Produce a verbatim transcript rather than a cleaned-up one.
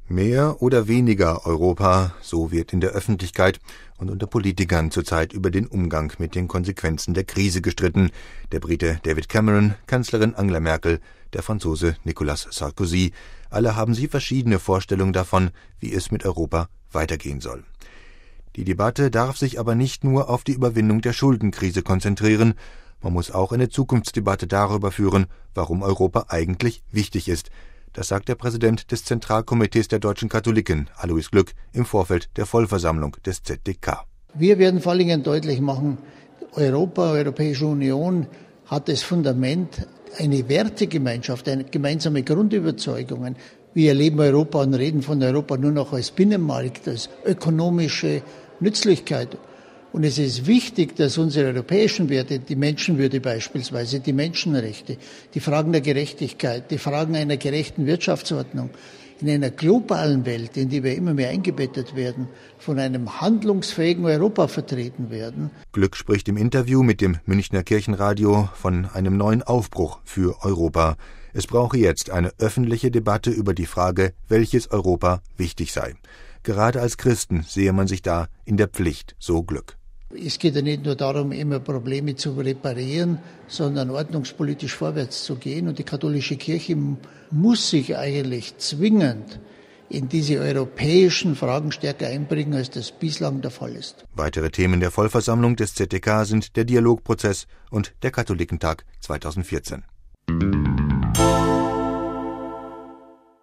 Mehr oder weniger Europa, so wird in der Öffentlichkeit und unter Politikern zurzeit über den Umgang mit den Konsequenzen der Krise gestritten. Der Brite David Cameron, Kanzlerin Angela Merkel, der Franzose Nicolas Sarkozy. Alle haben sie verschiedene Vorstellungen davon, wie es mit Europa weitergehen soll. Die Debatte darf sich aber nicht nur auf die Überwindung der Schuldenkrise konzentrieren. Man muss auch eine Zukunftsdebatte darüber führen, warum Europa eigentlich wichtig ist. Das sagt der Präsident des Zentralkomitees der deutschen Katholiken, Alois Glück, im Vorfeld der Vollversammlung des Z D K. Wir werden vor allem deutlich machen, Europa, Europäische Union hat das Fundament, eine Wertegemeinschaft, eine gemeinsame Grundüberzeugungen. Wir erleben Europa und reden von Europa nur noch als Binnenmarkt, als ökonomische Nützlichkeit. Und es ist wichtig, dass unsere europäischen Werte, die Menschenwürde beispielsweise, die Menschenrechte, die Fragen der Gerechtigkeit, die Fragen einer gerechten Wirtschaftsordnung, in einer globalen Welt, in die wir immer mehr eingebettet werden, von einem handlungsfähigen Europa vertreten werden. Glück spricht im Interview mit dem Münchner Kirchenradio von einem neuen Aufbruch für Europa. Es brauche jetzt eine öffentliche Debatte über die Frage, welches Europa wichtig sei. Gerade als Christen sehe man sich da in der Pflicht, so Glück. Es geht ja nicht nur darum, immer Probleme zu reparieren, sondern ordnungspolitisch vorwärts zu gehen. Und die katholische Kirche muss sich eigentlich zwingend in diese europäischen Fragen stärker einbringen, als das bislang der Fall ist. Weitere Themen der Vollversammlung des Z D K sind der Dialogprozess und der Katholikentag zweitausendvierzehn.